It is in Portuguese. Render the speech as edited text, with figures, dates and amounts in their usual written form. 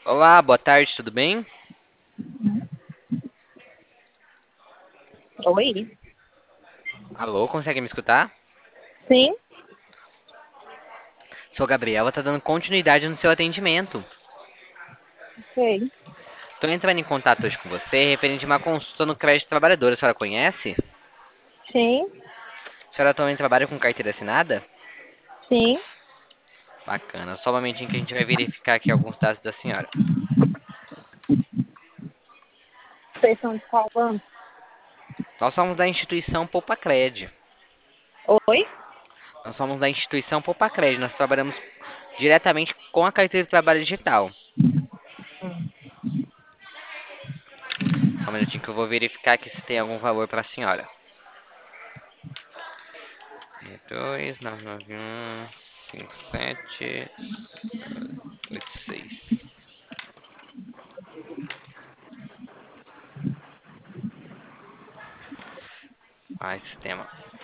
Olá, boa tarde, tudo bem? Oi? Alô, consegue me escutar? Sim, Sou Gabriela, tá dando continuidade no seu atendimento. sei. Tô entrando em contato hoje com você referente a uma consulta no crédito trabalhador. A senhora conhece? Sim, A senhora também trabalha com carteira assinada? sim. Bacana, só um momentinho que a gente vai verificar aqui alguns dados da senhora. Vocês são de qual banco? Nós somos da instituição Poupacred. Oi? Nós somos da instituição Poupacred. Nós trabalhamos diretamente com a carteira de trabalho digital. Só um minutinho que eu vou verificar aqui se tem algum valor para a senhora. 2, 991, 57, 86. Sistema.